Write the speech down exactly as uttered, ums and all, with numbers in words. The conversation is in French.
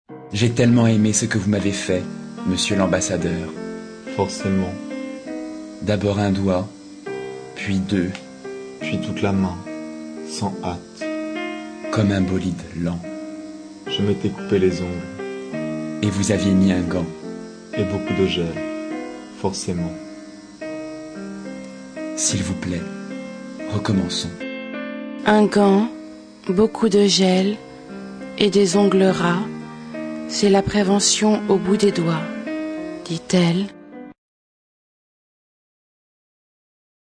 J'ai tellement aimé ce que vous m'avez fait, monsieur l'ambassadeur. Forcément. D'abord un doigt, puis deux, Puis toute la main, sans hâte. comme un bolide lent. Je m'étais coupé les ongles. Et vous aviez mis un gant. Et beaucoup de gel. Forcément. S'il vous plaît, recommençons. Un gant, beaucoup de gel et des ongles ras, c'est la prévention au bout des doigts, dit-elle.